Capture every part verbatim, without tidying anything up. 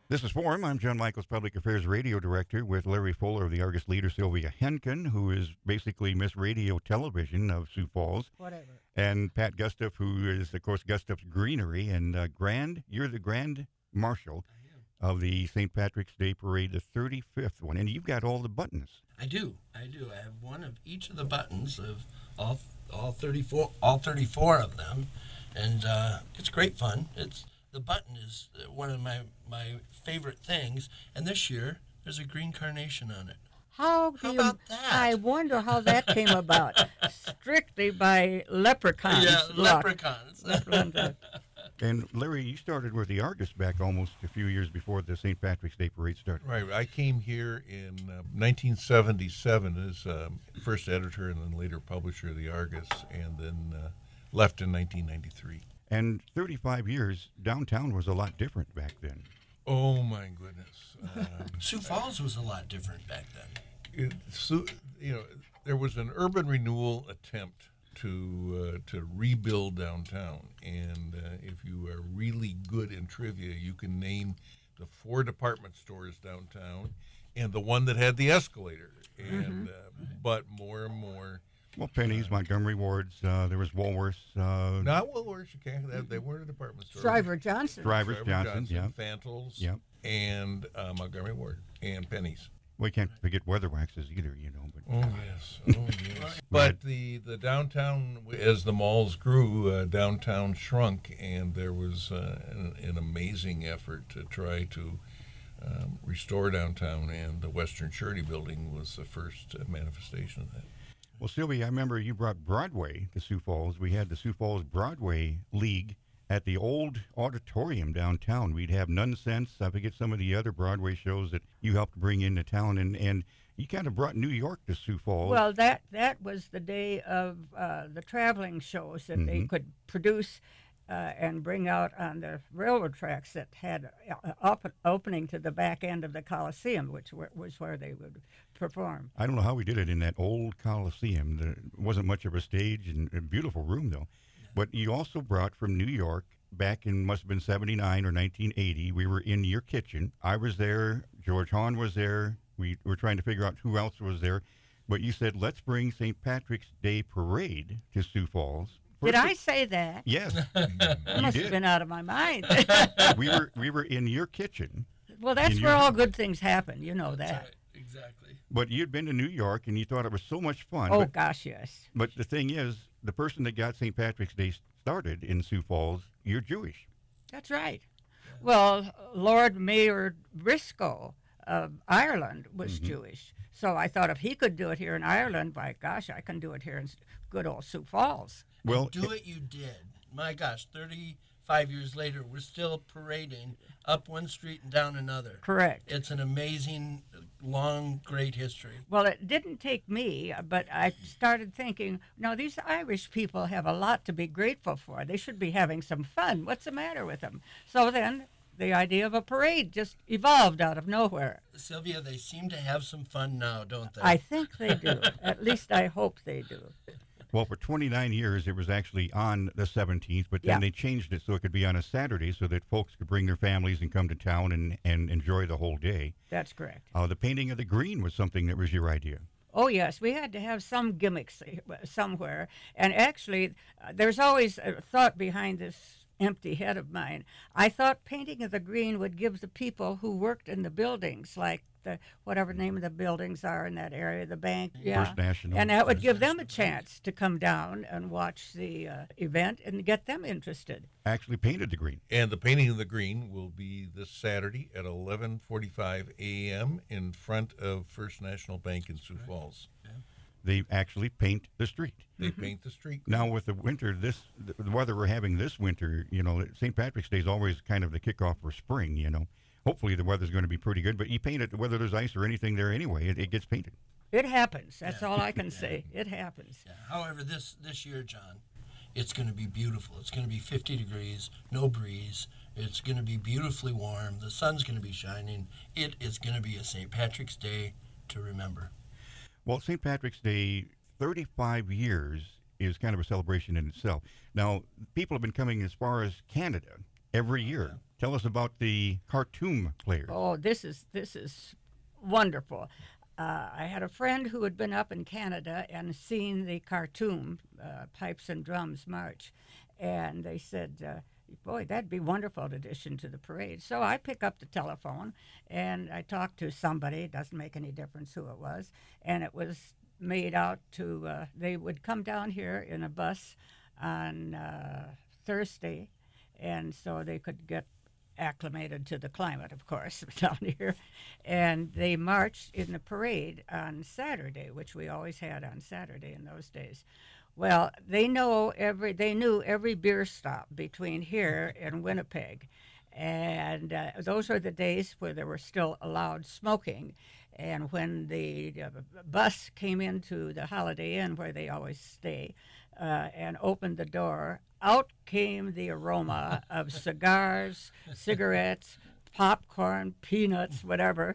This is Forum. I'm John Michaels, Public Affairs Radio Director, with Larry Fuller of the Argus Leader, Sylvia Henkin, who is basically Miss Radio Television of Sioux Falls. Whatever. And Pat Gustav, who is, of course, Gustav's Greenery. And uh, Grand, you're the Grand Marshal of the Saint Patrick's Day Parade, the thirty-fifth one. And you've got all the buttons. I do. I do. I have one of each of the buttons of all all thirty-four, all thirty-four of them. And uh, it's great fun. It's The button is one of my, my favorite things, and this year there's a green carnation on it. How, do How you, about that? I wonder how that came about. Strictly by leprechauns. Yeah, luck. leprechauns. Leprechauns. And Larry, you started with the Argus back almost a few years before the Saint Patrick's Day Parade started. Right. I came here in uh, nineteen seventy-seven as um, first editor and then later publisher of the Argus, and then uh, left in nineteen ninety-three. And thirty-five years, downtown was a lot different back then. Oh, my goodness. Um, Sioux Falls was a lot different back then. it, so, you know, there was an urban renewal attempt to uh, to rebuild downtown, and uh, if you are really good in trivia, you can name the four department stores downtown and the one that had the escalator. And Mm-hmm. uh, but more and more, Well, Penny's, Montgomery Wards, uh, there was Woolworths, uh, not Woolworths, you can't. They, they weren't a department store. Shriver Johnson. Drivers, Trevor Johnson, yeah. Fantles, Yeah. and uh, Montgomery Ward, and Penny's. We can't forget Weather Waxes either, you know. But Oh yes, oh yes. But the, the downtown, as the malls grew, uh, downtown shrunk, and there was uh, an, an amazing effort to try to um, restore downtown, and the Western Surety Building was the first uh, manifestation of that. Well, Sylvia, I remember you brought Broadway to Sioux Falls. We had the Sioux Falls Broadway League at the old auditorium downtown. We'd have Nonsense. I forget some of the other Broadway shows that you helped bring into town, and, and you kind of brought New York to Sioux Falls. Well, that that was the day of uh, the traveling shows that they Mhm. could produce uh, and bring out on the railroad tracks that had uh, op- opening to the back end of the Coliseum, which were, was where they would perform. I don't know how we did it in that old Coliseum. There wasn't much of a stage, and a beautiful room, though. But you also brought from New York, back in must have been seventy-nine or nineteen eighty, we were in your kitchen. I was there. George Hahn was there. We were trying to figure out who else was there. But you said, let's bring Saint Patrick's Day Parade to Sioux Falls. Did First I of- say that? Yes, I you must did. have been out of my mind. we were we were in your kitchen, Well, that's In where your- all good things happen. You know That's that. right, exactly. but you'd been to New York and you thought it was so much fun. Oh, but, gosh, yes. but the thing is, the person that got Saint Patrick's Day started in Sioux Falls, you're Jewish. That's right. Well, Lord Mayor Briscoe of Ireland was Mhm. Jewish. So I thought if he could do it here in Ireland, by gosh, I can do it here in s- good old Sioux Falls. Well, Do it you did. My gosh, thirty-five years later, we're still parading up one street and down another. Correct. It's an amazing, long, great history. Well, it didn't take me, but I started thinking, no, these Irish people have a lot to be grateful for. They should be having some fun. What's the matter with them? So then the idea of a parade just evolved out of nowhere. Sylvia, they seem to have some fun now, don't they? I think they do. At least I hope they do. Well, for twenty-nine years, it was actually on the seventeenth, but then Yeah. they changed it so it could be on a Saturday so that folks could bring their families and come to town and, and enjoy the whole day. That's correct. Uh, the painting of the green was something that was your idea. Oh, yes, we had to have some gimmicks uh, somewhere. And actually, uh, there's always a thought behind this empty head of mine. I thought painting of the green would give the people who worked in the buildings, like the whatever name of the buildings are in that area, the bank, yeah. First National. And that would First give them a National Bank. chance to come down and watch the uh, event and get them interested. actually painted the green. And the painting of the green will be this Saturday at eleven forty-five a.m. in front of First National Bank in Sioux Falls. They actually paint the street. They paint the street. Now with the winter, this the the weather we're having this winter, you know, Saint Patrick's Day is always kind of the kickoff for spring. You know, hopefully the weather's going to be pretty good. But you paint it whether there's ice or anything there anyway, it, it gets painted. It happens. That's Yeah. all I can say. It happens. Yeah. However, this this year, John, it's going to be beautiful. It's going to be fifty degrees, no breeze. It's going to be beautifully warm. The sun's going to be shining. It is going to be a Saint Patrick's Day to remember. Well, Saint Patrick's Day, thirty-five years is kind of a celebration in itself. Now, people have been coming as far as Canada every year Tell us about the Khartoum players. Oh, this is this is wonderful. Uh, I had a friend who had been up in Canada and seen the Khartoum uh, Pipes and Drums March, and they said, uh, boy, that'd be a wonderful addition to the parade. So I pick up the telephone, and I talk to somebody. It doesn't make any difference who it was, and it was made out to, uh, they would come down here in a bus on uh, Thursday, and so they could get acclimated to the climate, of course, down here. And they marched in the parade on Saturday, which we always had on Saturday in those days. Well, they know every they knew every beer stop between here and Winnipeg. And uh, those are the days where there were still allowed smoking. And when the uh, bus came into the Holiday Inn, where they always stay, uh, and opened the door, out came the aroma of cigars, cigarettes, popcorn, peanuts, whatever.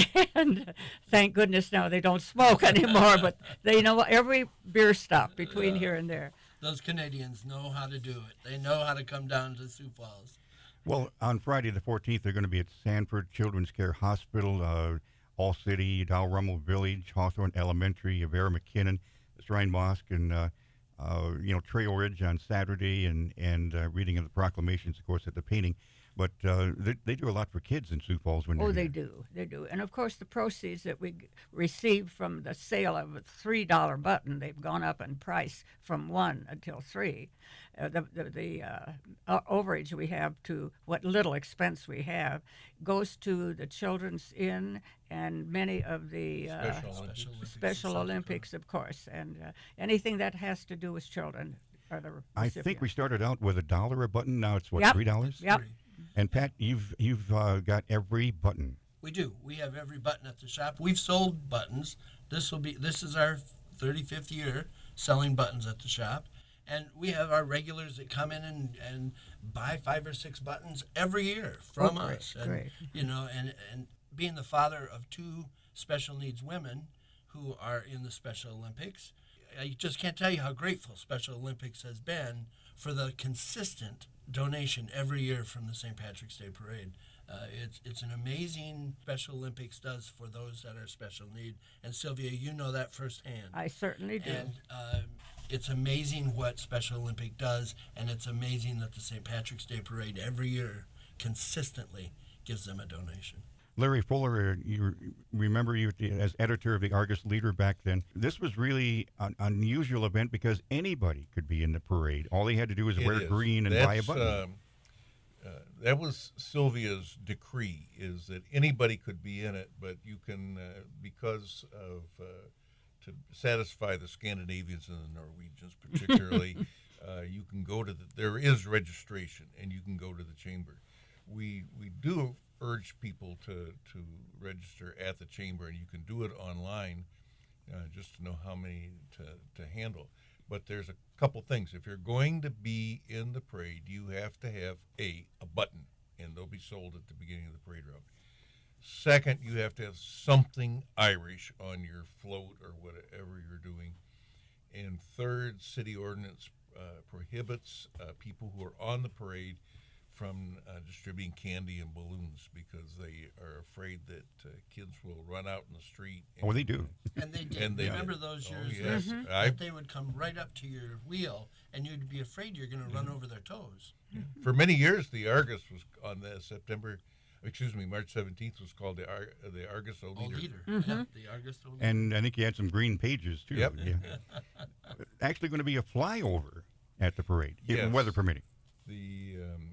And thank goodness now they don't smoke anymore, but they know every beer stop between Yeah. here and there. Those Canadians know how to do it. They know how to come down to Sioux Falls. Well, on Friday the fourteenth, they're going to be at Sanford Children's Care Hospital, uh, All City, Dalrymple Village, Hawthorne Elementary, Avera McKinnon, Shrine Mosque, and uh, uh, you know Trail Ridge on Saturday, and and uh, reading of the proclamations, of course, at the painting. But uh, they, they do a lot for kids in Sioux Falls when they're Oh, they here. do. They do. And of course, the proceeds that we g- receive from the sale of a three dollar button, they've gone up in price from one until three. Uh, the the, the uh, o- overage we have to what little expense we have goes to the Children's Inn and many of the uh, Special Olympics. Special Olympics. Special and Olympics, of course, and uh, anything that has to do with children are the I think we recipients. started out with a dollar a button. Now it's what Yep. three dollars. Yep. Three. And Pat, you've you've uh, got every button. We do. We have every button at the shop. We've sold buttons. This will be. This is our thirty-fifth year selling buttons at the shop, and we have our regulars that come in and, and buy five or six buttons every year from Oh, great, us. And, great. You know, and and being the father of two special needs women who are in the Special Olympics, I just can't tell you how grateful Special Olympics has been for the consistent donation every year from the Saint Patrick's Day Parade. Uh, it's it's an amazing Special Olympics does for those that are special need. And Sylvia, you know that firsthand. I certainly do. And um, it's amazing what Special Olympic does, and it's amazing that the Saint Patrick's Day Parade every year consistently gives them a donation. Larry Fuller, uh, you remember you as editor of the Argus Leader back then. This was really an unusual event because anybody could be in the parade. All they had to do was It wear is. green and That's, buy a button. um, uh, that was Sylvia's decree, is that anybody could be in it, but you can, uh, because of, uh, to satisfy the Scandinavians and the Norwegians particularly, uh, you can go to the, there is registration, and you can go to the chamber. We we do urge people to, to register at the chamber, and you can do it online uh, just to know how many to, to handle. But there's a couple things. If you're going to be in the parade, you have to have a a button, and they'll be sold at the beginning of the parade route. Second, you have to have something Irish on your float or whatever you're doing. And third, city ordinance uh, prohibits uh, people who are on the parade from uh, distributing candy and balloons because they are afraid that uh, kids will run out in the street. And, Oh, they do. And they did. And they Remember did. those Oh, years yes. that, I- that they would come right up to your wheel, and you'd be afraid you're going to run over their toes. For many years, the Argus was on the September, excuse me, March seventeenth was called the Ar- the Argus O Oh, Leader. leader. Mm-hmm. Yeah, the Argus O leader. And I think you had some green pages, too. Yep. Yeah. Actually going to be a flyover at the parade, if Yes. weather permitting. The um,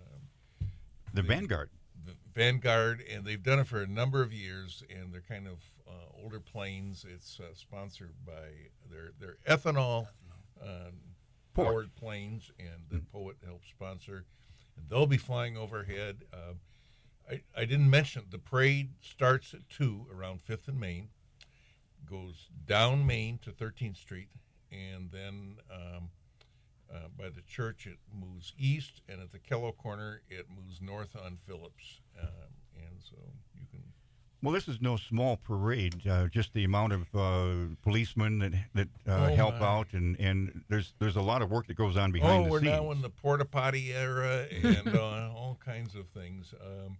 The The- Vanguard. the Vanguard, and they've done it for a number of years, and they're kind of uh, older planes. It's uh, sponsored by their their ethanol um, powered planes, and the Poet helps sponsor. And they'll be flying overhead. Uh, I, I didn't mention the parade starts at two around Fifth and Main, goes down Main to thirteenth Street, and then um, uh, by the church it moves east, and at the Kello corner it moves north on Phillips. Um, and so you can Well, this is no small parade. Uh, just the amount of uh, policemen that that uh, Oh, help my. out, and, and there's there's a lot of work that goes on behind Oh, the we're scenes. now in the porta potty era and uh, all kinds of things. Um,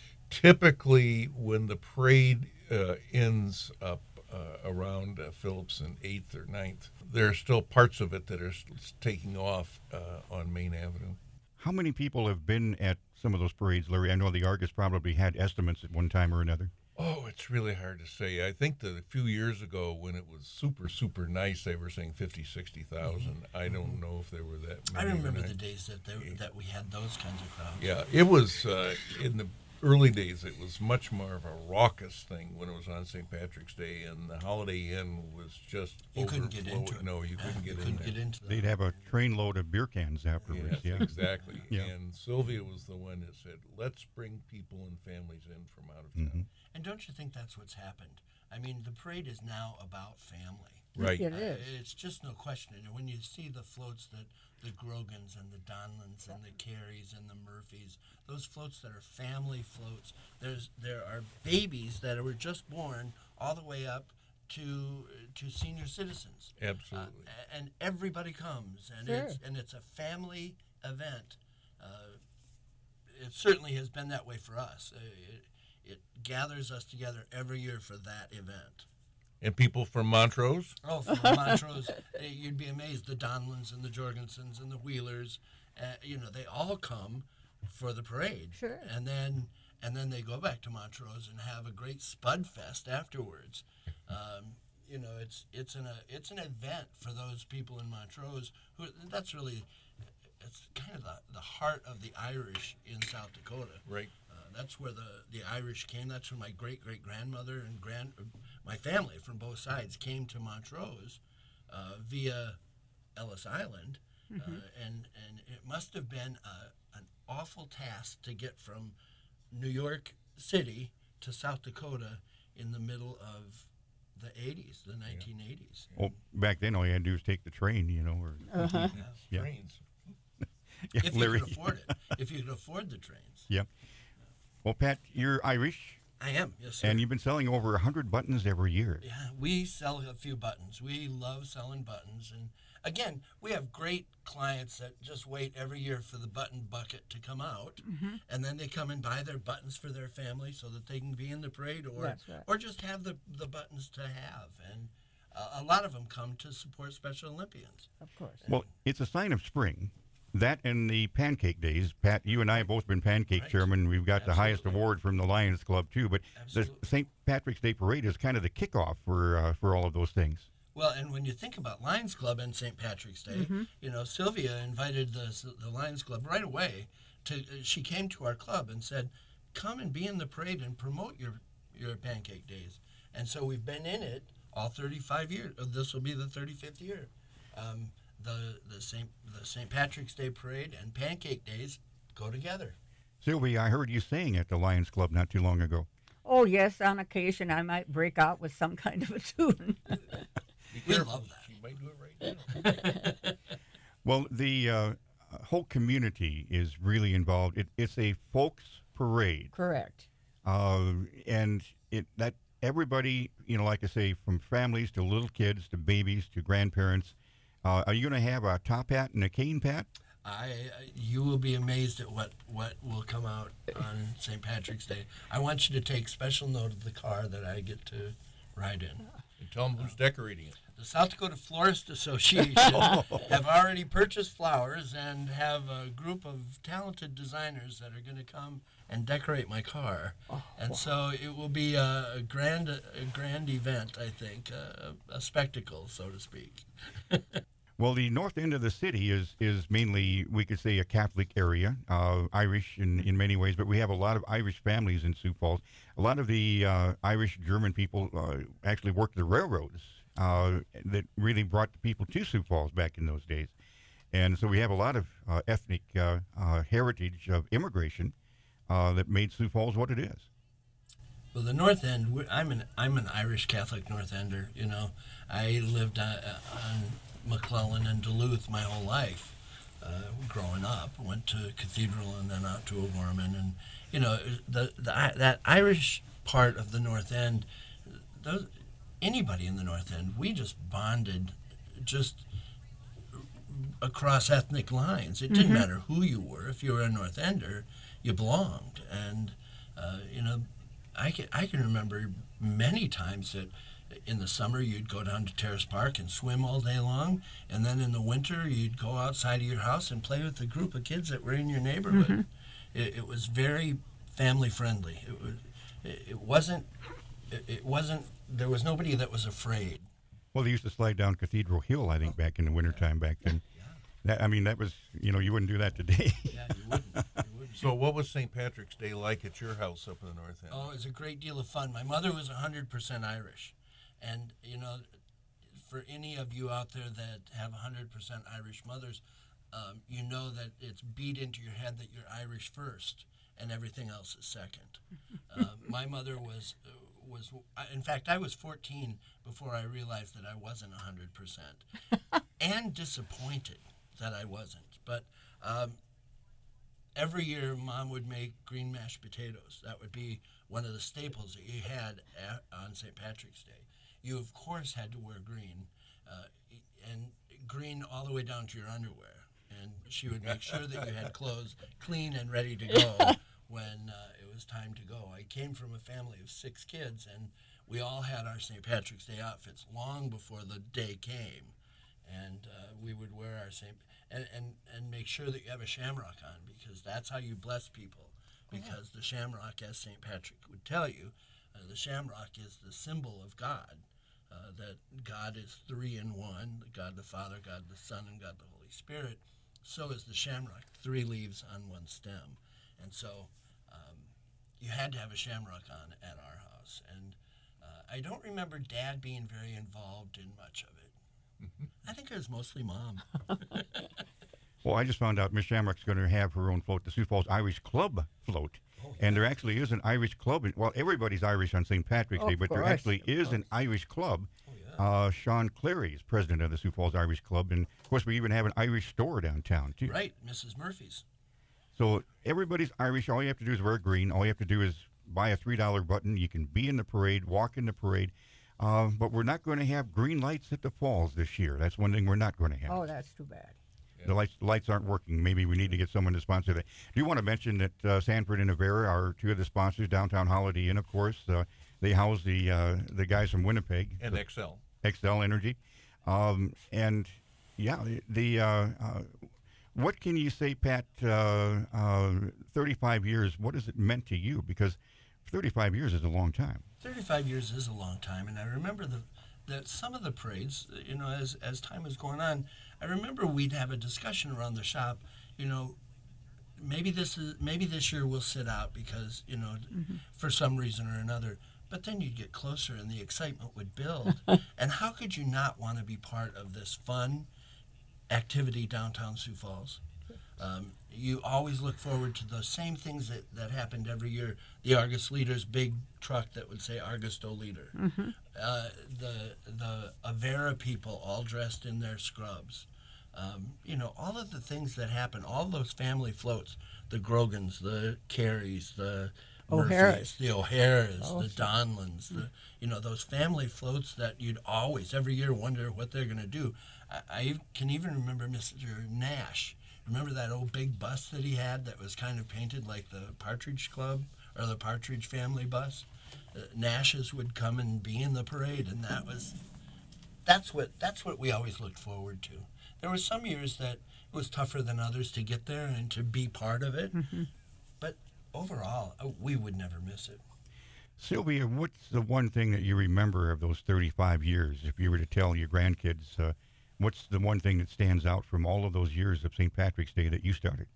typically, when the parade uh, ends up uh, around uh, Phillips and eighth or ninth, there are still parts of it that are s- taking off uh, on Main Avenue. How many people have been at some of those parades, Larry? I know the Argus probably had estimates at one time or another. Oh, it's really hard to say. I think that a few years ago, when it was super, super nice, they were saying fifty, sixty thousand. I don't know if there were that I many. or remember not. the days that they, that we had those kinds of crowds. Yeah, it was uh, in the early days. It was much more of a raucous thing when it was on Saint Patrick's Day, and the Holiday Inn was just You couldn't get overflowing. into it. No, you Uh, couldn't get you in couldn't there. get into They'd them. have a train load of beer cans afterwards. Yes, Yeah. exactly. Yeah. And Sylvia was the one that said, "Let's bring people and families in from out of town." Mhm. And don't you think that's what's happened? I mean, the parade is now about family. Right. It Uh, is. it's just no question. And when you see the floats that the Grogans and the Donlins and the Carries and the Murphys, those floats that are family floats, there's there are babies that were just born all the way up to to senior citizens. Uh, Absolutely. a- and everybody comes, and Sure. it's and it's a family event. Uh, it certainly has been that way for us. Uh, it, it gathers us together every year for that event. And people from Montrose. Oh, from Montrose, eh, you'd be amazed. The Donlins and the Jorgensens and the Wheelers, uh, you know, they all come for the parade. Sure. And then and then they go back to Montrose and have a great Spud Fest afterwards. Um, you know, it's it's an a, it's an event for those people in Montrose who that's really it's kind of the, the heart of the Irish in South Dakota. Right. Uh, that's where the, the Irish came. That's where my great great grandmother and grand my family from both sides came to Montrose uh, via Ellis Island, uh, and and it must have been a, an awful task to get from New York City to South Dakota in the middle of the eighties, the nineteen eighties. Well, back then all you had to do was take the train, you know. Or, Uh-huh. Yeah. Trains. yeah, If you Larry. could afford it, if you could afford the trains. Yeah. Well, Pat, you're Irish, I am, yes, sir. and you've been selling over one hundred buttons every year. Yeah, we sell a few buttons. We love selling buttons. And again, we have great clients that just wait every year for the button bucket to come out. And then they come and buy their buttons for their family so that they can be in the parade or, That's right. or just have the, the buttons to have. And uh, a lot of them come to support Special Olympians. Of course. Well, it's a sign of spring. That and the pancake days. Pat, you and I have both been pancake Right. chairman. We've got the highest Absolutely. award from the Lions Club, too. But the Absolutely. Saint Patrick's Day Parade is kind of the kickoff for uh, for all of those things. Well, and when you think about Lions Club and Saint Patrick's Day, you know, Sylvia invited the the Lions Club right away. To she came to our club and said, "Come and be in the parade and promote your your Pancake Days." And so we've been in it all thirty-five years. Uh, This will be the thirty-fifth year. Um, the the Saint the Saint Patrick's Day Parade and Pancake Days go together. Sylvia, I heard you saying at the Lions Club not too long ago. Oh, yes, on occasion I might break out with some kind of a tune. Be We careful. love that. She might do it right now. Well, the uh, whole community is really involved. It, it's a folks parade, Correct. uh, and it that everybody, you know, like I say, from families to little kids to babies to grandparents. Uh, are you going to have a top hat and a cane, Pat? I, you will be amazed at what, what will come out on Saint Patrick's Day. I want you to take special note of the car that I get to ride in. And tell them who's decorating it. The South Dakota Florist Association have already purchased flowers and have a group of talented designers that are going to come and decorate my car. And so it will be a, a grand a grand event, I think, a, a spectacle, so to speak. Well, the north end of the city is is mainly, we could say, a Catholic area, uh, Irish in, in many ways, but we have a lot of Irish families in Sioux Falls. A lot of the uh, Irish German people uh, actually worked the railroads uh, that really brought the people to Sioux Falls back in those days. And so we have a lot of uh, ethnic uh, uh, heritage of immigration uh, that made Sioux Falls what it is. Well, the North End, we're- I'm an I'm an Irish Catholic North Ender. You know, I lived uh, on McClellan and Duluth my whole life, uh, growing up. Went to Cathedral and then out to O'Gorman, and you know, the, the that Irish part of the North End, those, anybody in the North End, we just bonded just across ethnic lines. It didn't Mhm. matter who you were. If you were a North Ender, you belonged. And, uh, you know, I can, I can remember many times that in the summer you'd go down to Terrace Park and swim all day long, and then in the winter you'd go outside of your house and play with the group of kids that were in your neighborhood. Mhm. It, it was very family friendly. It was, it, it wasn't, it, it wasn't, there was nobody that was afraid. Well, they used to slide down Cathedral Hill, I think, back in the wintertime back then. That, I mean, that was, you know, you wouldn't do that today. Yeah, you wouldn't. You wouldn't. So what was Saint Patrick's Day like at your house up in the North End? Oh, it was a great deal of fun. My mother was one hundred percent Irish. And, you know, for any of you out there that have one hundred percent Irish mothers, um, you know that it's beat into your head that you're Irish first and everything else is second. Uh, my mother was, uh, was, in fact, I was fourteen before I realized that I wasn't one hundred percent. And disappointed that I wasn't. But um, every year, Mom would make green mashed potatoes. That would be one of the staples that you had at, on Saint Patrick's Day. You, of course, had to wear green, uh, and green all the way down to your underwear. And she would make sure that you had clothes clean and ready to go when uh, it was time to go. I came from a family of six kids, and we all had our Saint Patrick's Day outfits long before the day came. And uh, we would wear our Saint and, and, and make sure that you have a shamrock on, because that's how you bless people. Because the shamrock, as Saint Patrick would tell you, uh, the shamrock is the symbol of God, uh, that God is three in one, God the Father, God the Son, and God the Holy Spirit. So is the shamrock, three leaves on one stem. And so um, you had to have a shamrock on at our house. And uh, I don't remember Dad being very involved in much of it. I think it was mostly Mom. Well, I just found out Miss Shamrock's going to have her own float, the Sioux Falls Irish Club float. Oh, And there actually is an Irish club. Well, everybody's Irish on Saint Patrick's Of Day, but there course, actually of is an course. Irish club. Oh, yeah. Uh, Sean Cleary is president of the Sioux Falls Irish Club. And, of course, we even have an Irish store downtown, too. Right, Missus Murphy's. So everybody's Irish. All you have to do is wear green. All you have to do is buy a three dollar button. You can be in the parade, walk in the parade. Uh, but we're not going to have green lights at the falls this year. That's one thing we're not going to have. Oh, that's too bad. The lights, the lights aren't working. Maybe we need to get someone to sponsor that. Do you want to mention that uh, Sanford and Avera are two of the sponsors? Downtown Holiday Inn, of course. Uh, they house the uh, the guys from Winnipeg. And X L. X L Energy. Um, and, yeah, the, the uh, uh, what can you say, Pat, uh, uh, thirty-five years, what has it meant to you? Because thirty-five years is a long time. thirty-five years is a long time, and I remember the that some of the parades, you know, as as time was going on, I remember we'd have a discussion around the shop, you know, maybe this is maybe this year we'll sit out because, you know, Mm-hmm. for some reason or another. But then you'd get closer and the excitement would build. And how could you not want to be part of this fun activity downtown Sioux Falls? Um, you always look forward to the same things that, that happened every year. The Argus Leader's big truck that would say Argusto Leader. Mm-hmm. Uh, the the Avera people all dressed in their scrubs. Um, you know, all of the things that happen, all those family floats, the Grogans, the Careys, the O'Haras. Murphys, the O'Haras, Oh, the sure. Donlans, the, you know, those family floats that you'd always, every year, wonder what they're going to do. I, I can even remember Mister Nash. Remember that old big bus that he had that was kind of painted like the Partridge Club or the Partridge Family bus? Uh, Nash's would come and be in the parade, and that was that's what that's what we always looked forward to. There were some years that it was tougher than others to get there and to be part of it, Mm-hmm. but overall, uh, we would never miss it. Sylvia, what's the one thing that you remember of those thirty-five years? If you were to tell your grandkids, uh, what's the one thing that stands out from all of those years of Saint Patrick's Day that you started?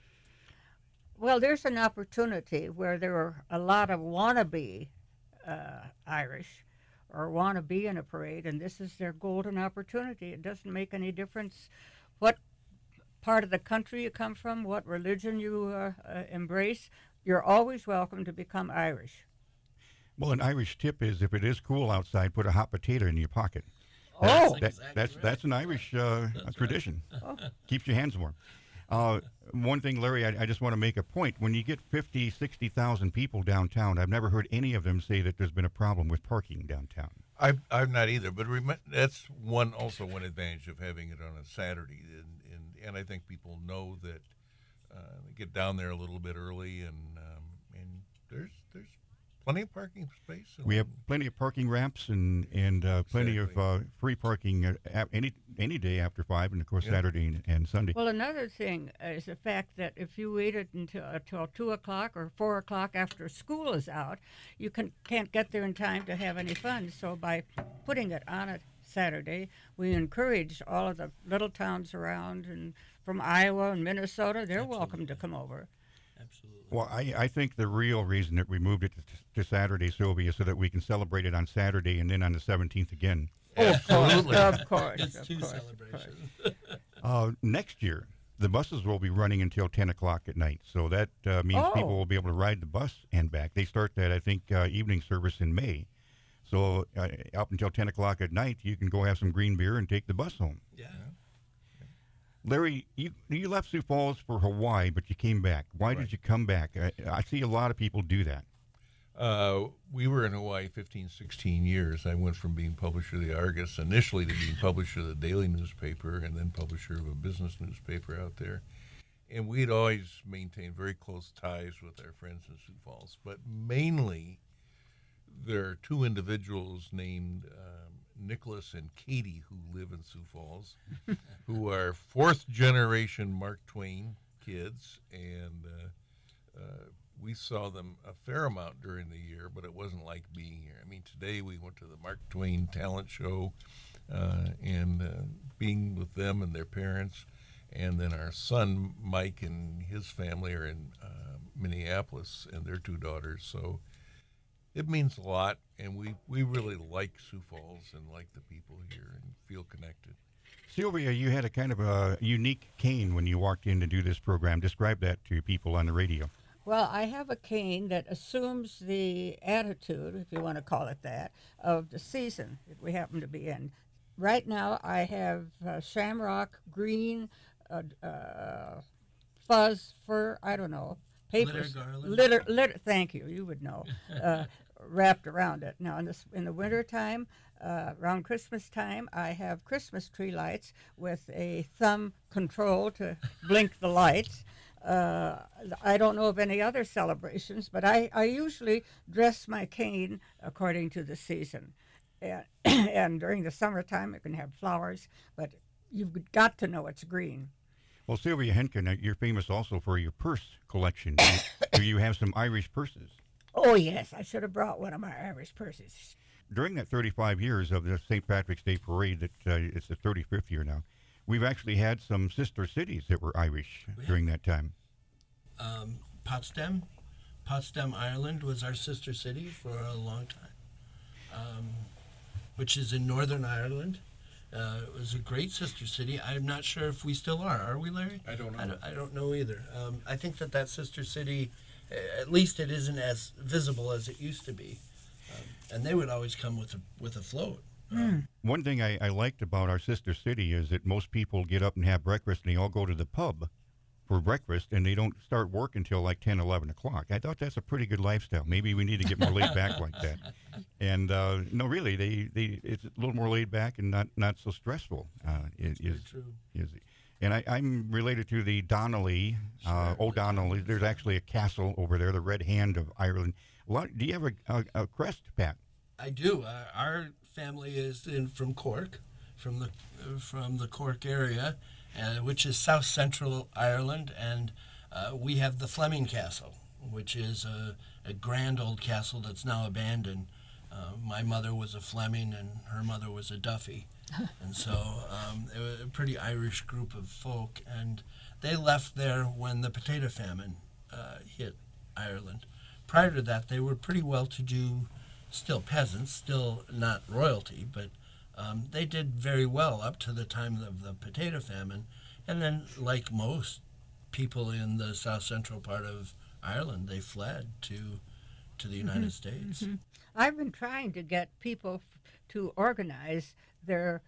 Well, there's an opportunity where there are a lot of wannabe uh, Irish or want to be in a parade, and this is their golden opportunity. It doesn't make any difference what part of the country you come from, what religion you uh, uh, embrace. You're always welcome to become Irish. Well, an Irish tip is if it is cool outside, put a hot potato in your pocket. Oh, That, exactly that's right. that's an Irish uh, tradition. Oh. Keeps your hands warm. Uh, one thing, Larry, I, I just want to make a point. When you get fifty, sixty thousand people downtown, I've never heard any of them say that there's been a problem with parking downtown. I've, I've not either, but rem- that's one also one advantage of having it on a Saturday, and and, and I think people know that uh, they get down there a little bit early, and um, and there's there's plenty of parking space. We have plenty of parking ramps and and uh, plenty Exactly. of uh, free parking uh, a- any any day after five, and of course Yeah. Saturday and, and Sunday. Well, another thing is the fact that if you waited until until two o'clock or four o'clock after school is out, you can can't get there in time to have any fun. So by putting it on a Saturday, we encourage all of the little towns around and from Iowa and Minnesota. They're welcome to come over. Absolutely. Well, I, I think the real reason that we moved it to, to Saturday, Sylvia, is so that we can celebrate it on Saturday and then on the seventeenth again. Absolutely. Of course, It's of two course, of celebrations. Uh, next year, the buses will be running until ten o'clock at night. So that uh, means Oh. people will be able to ride the bus and back. They start that, I think, uh, evening service in May. So uh, up until ten o'clock at night, you can go have some green beer and take the bus home. Yeah. Larry, you you left Sioux Falls for Hawaii, but you came back. Why Right. did you come back? I, I see a lot of people do that. Uh, we were in Hawaii fifteen, sixteen years. I went from being publisher of the Argus initially to being publisher of the daily newspaper and then publisher of a business newspaper out there. And we'd always maintained very close ties with our friends in Sioux Falls. But mainly, there are two individuals named um, Nicholas and Katie who live in Sioux Falls, who are fourth generation Mark Twain kids. And uh, uh, we saw them a fair amount during the year, but it wasn't like being here. I mean, today we went to the Mark Twain talent show uh, and uh, being with them and their parents. And then our son, Mike, and his family are in uh, Minneapolis, and their two daughters. So it means a lot, and we, we really like Sioux Falls and like the people here and feel connected. Sylvia, you had a kind of a unique cane when you walked in to do this program. Describe that to people on the radio. Well, I have a cane that assumes the attitude, if you want to call it that, of the season that we happen to be in. Right now, I have uh, shamrock green, uh, uh, fuzz, fur, I don't know, papers. Litter garland? Litter, litter, thank you, you would know, uh, wrapped around it. Now, in, this, in the wintertime, uh, around Christmas time, I have Christmas tree lights with a thumb control to blink the lights. Uh, I don't know of any other celebrations, but I, I usually dress my cane according to the season. And, and during the summertime, it can have flowers, but you've got to know it's green. Well, Sylvia Henkin, uh, you're famous also for your purse collection. Do you, do you have some Irish purses? Oh, yes, I should have brought one of my Irish purses. During that thirty-five years of the Saint Patrick's Day Parade, that uh, it's the thirty-fifth year now, we've actually had some sister cities that were Irish We during that time. Um, Potsdam, Potsdam, Ireland was our sister city for a long time, um, which is in Northern Ireland. Uh, it was a great sister city. I'm not sure if we still are. Are we, Larry? I don't know. I don't, I don't know either. Um, I think that that sister city, uh, at least it isn't as visible as it used to be. Um, and they would always come with a, with a float. Um, One thing I, I liked about our sister city is that most people get up and have breakfast, and they all go to the pub for breakfast, and they don't start work until like ten, eleven o'clock. I thought that's a pretty good lifestyle. Maybe we need to get more laid back like that. And uh, no, really, they, they it's a little more laid back and not, not so stressful. Uh, is, very is, true. is And I, I'm related to the Donnelly, uh, Sure. O'Donnell. There's actually a castle over there, the Red Hand of Ireland. A lot, do you have a, a, a crest, Pat? I do. Uh, our family is in from Cork, from the uh, from the Cork area, uh, which is south central Ireland, and uh, we have the Fleming Castle, which is a, a grand old castle that's now abandoned. Uh, my mother was a Fleming, and her mother was a Duffy, and so um, it was a pretty Irish group of folk, and they left there when the potato famine uh, hit Ireland. Prior to that, they were pretty well-to-do, still peasants, still not royalty, but um, they did very well up to the time of the potato famine. And then, like most people in the south central part of Ireland, they fled to to the United States. I've been trying to get people f- to organize their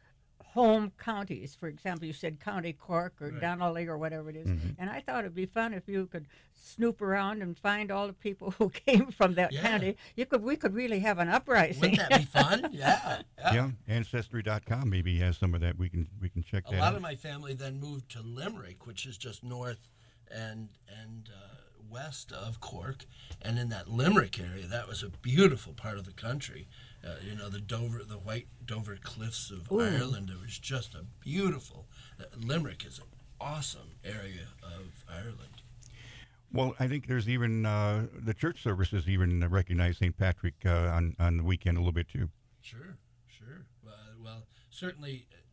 home counties. For example, you said County Cork or Right. Donnelly or whatever it is. Mhm. And I thought it'd be fun if you could snoop around and find all the people who came from that Yeah. county. You could, we could really have an uprising. Wouldn't that be fun? Yeah. Yeah, ancestry dot com maybe has some of that. We can we can check A that lot out. of my family then moved to Limerick, which is just north and and uh, west of Cork, and in that Limerick area, that was a beautiful part of the country. Uh, you know, the Dover, the white Dover cliffs of Ooh. Ireland. It was just a beautiful. Uh, Limerick is an awesome area of Ireland. Well, I think there's even uh, the church services even recognize Saint Patrick uh, on on the weekend a little bit too. Sure, sure. Uh, well, certainly, uh,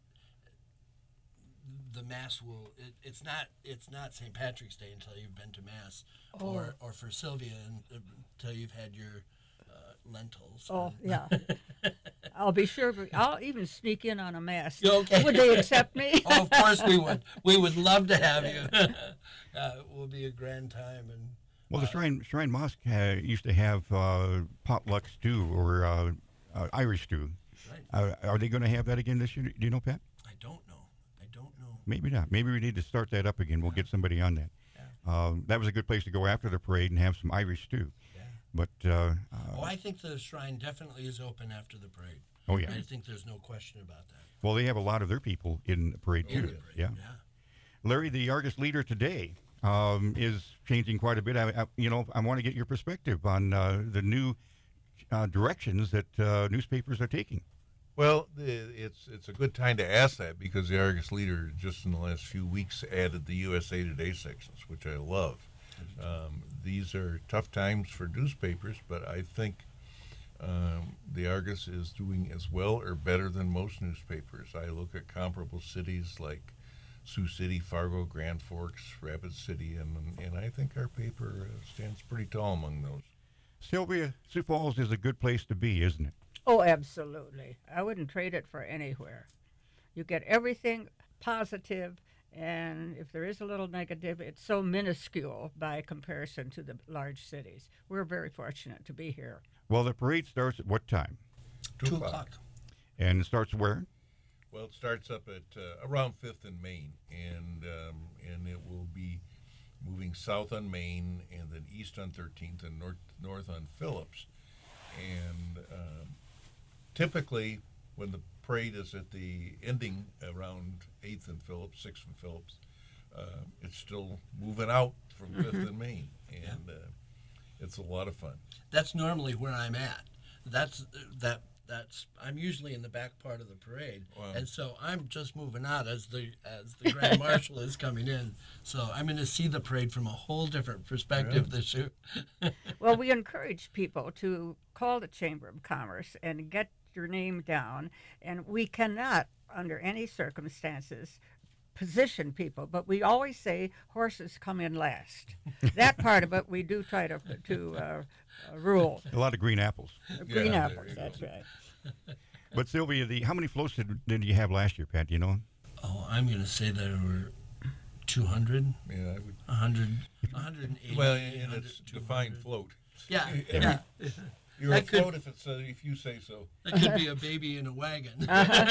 the mass will. It, it's not. It's not Saint Patrick's Day until you've been to mass, or or for Sylvia and, uh, until you've had your uh, lentils. Oh, and- yeah. I'll be sure. but I'll even sneak in on a mass. You okay? Would they accept me? Oh, of course we would. We would love to have you. uh, it will be a grand time, and Well, the uh, Shrine Shrine Mosque uh, used to have uh, potluck stew or uh, uh, Irish stew. right. Uh, are they going to have that again this year? Do you know, Pat? I don't know. I don't know. Maybe not. Maybe we need to start that up again. We'll get somebody on that. Um, that was a good place to go after the parade and have some Irish stew. Yeah. But uh, Oh, uh, I think the shrine definitely is open after the parade. oh yeah. I think there's no question about that. Well, they have a lot of their people in the parade In too. the parade, Yeah. yeah. Larry, the Argus leader today um, is changing quite a bit. I, I, you know, I want to get your perspective on uh, the new uh, directions that uh, newspapers are taking. Well, the, it's it's a good time to ask that because the Argus Leader just in the last few weeks added the U S A Today sections, which I love. Um, these are tough times for newspapers, but I think um, the Argus is doing as well or better than most newspapers. I look at comparable cities like Sioux City, Fargo, Grand Forks, Rapid City, and and I think our paper uh, stands pretty tall among those. Sylvia, Sioux Falls is a good place to be, isn't it? Oh, absolutely. I wouldn't trade it for anywhere. You get everything positive, and if there is a little negative, it's so minuscule by comparison to the large cities. We're very fortunate to be here. Well, the parade starts at what time? Two o'clock. And it starts where? Well, it starts up at uh, around Fifth and Main, and um, and it will be moving south on Main, and then east on thirteenth, and north north on Phillips. And um, typically, when the parade is at the ending around eighth and Phillips, sixth and Phillips, uh, it's still moving out from Fifth and Main, and uh, it's a lot of fun. That's normally where I'm at. That's that. That's I'm usually in the back part of the parade, Wow. and so I'm just moving out as the as the grand marshal is coming in. So I'm going to see the parade from a whole different perspective Yeah. this year. Well, we encourage people to call the Chamber of Commerce and get your name down, and we cannot, under any circumstances, position people, but we always say horses come in last. That part of it we do try to to uh, uh, rule. A lot of green apples. Green there apples, you go. that's right. But Sylvia, the how many floats did, did you have last year, Pat? Do you know? Oh, I'm going to say there were two hundred, Yeah, I would. one hundred, one hundred eighty. Well, and it's defined float. Yeah, Every- yeah. You're That a could- float if it's uh, if you say so. It could be a baby in a wagon.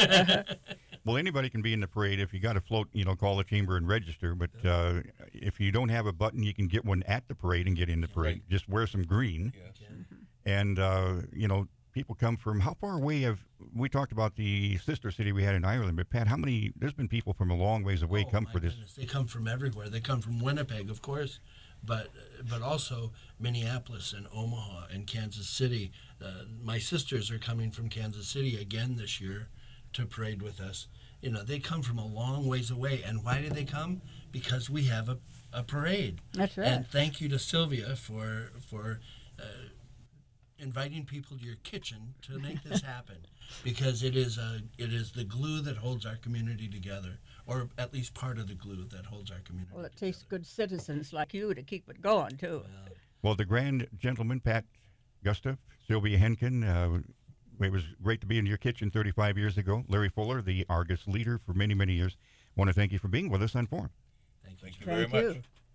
Well, anybody can be in the parade. If you got a float, you know, call the chamber and register. But uh, if you don't have a button, you can get one at the parade and get in the parade. Right. Just wear some green. Yes. And, uh, you know, people come from how far away have we talked about the sister city we had in Ireland, but Pat, how many, there's been people from a long ways away Oh, come my for this. goodness. They come from everywhere. They come from Winnipeg, of course, but but also Minneapolis and Omaha and Kansas City. Uh, my sisters are coming from Kansas City again this year to parade with us. You know, they come from a long ways away. And why do they come? Because we have a, a parade. That's right. And thank you to Sylvia for for uh, inviting people to your kitchen to make this happen, because it is a it is the glue that holds our community together, or at least part of the glue that holds our community. Well, it together. takes good citizens like you to keep it going, too. Well, Well, the grand gentleman, Pat Gustav, Sylvia Henkin, uh, it was great to be in your kitchen thirty-five years ago. Larry Fuller, the Argus leader for many, many years. Want to thank you for being with us on Forum. thank you. Thank you Joe. very Thank you. much.